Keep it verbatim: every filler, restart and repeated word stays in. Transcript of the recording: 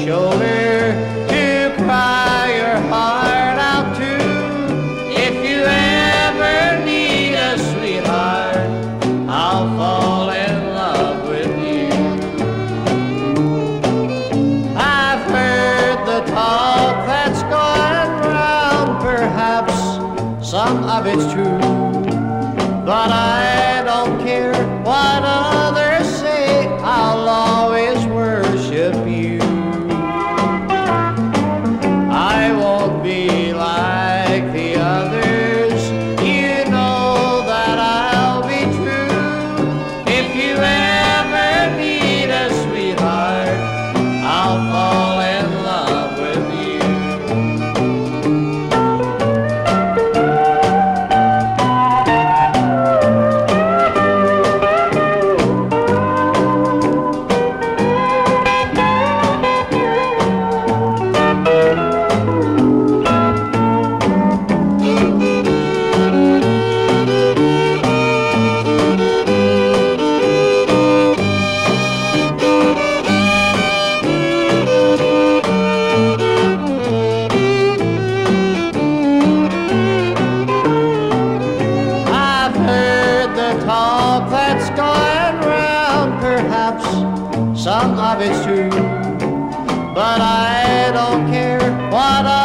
shoulder to cry your heart out to. If you ever need a sweetheart, I'll fall in love with you. I've heard the talk that's going round, perhaps some of it's true, but I don't care what others say, I'll always worship you. I won't be like the others, you know that I'll be true. If you ever need a sweetheart, I'll fall in love with you. Talk that's going round, perhaps some of it's true, but I don't care what